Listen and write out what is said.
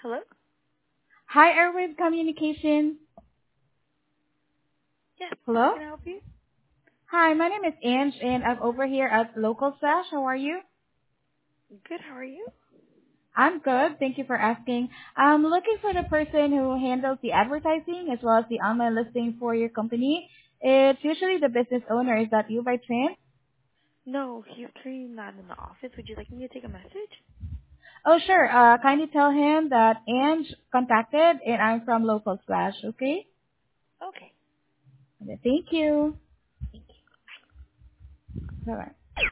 Hello? Hi, Airwave Communication. Yes, how Hello? can I help you? Hi, my name is Ange, and I'm over here at Local Slash. How are you? Good, how are you? I'm good. Thank you for asking. I'm looking for the person who handles the advertising as well as the online listing for your company. It's usually the business owner. Is that you by chance? No, he's currently not in the office. Would you like me to take a message? Oh, sure. Kindly tell him that Ange contacted, and I'm from Local Slash, okay? Okay. Okay, thank you. Bye-bye.